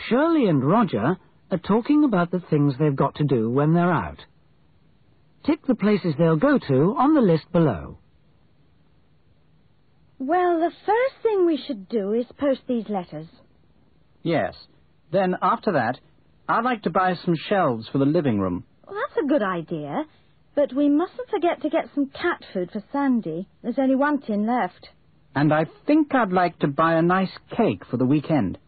Shirley and Roger are talking about the things they've got to do when they're out. Tick the places they'll go to on the list below. Well, the first thing we should do is post these letters. Yes. Then, after that, I'd like to buy some shelves for the living room. Well, that's a good idea, but we mustn't forget to get some cat food for Sandy. There's only one tin left. And I think I'd like to buy a nice cake for the weekend.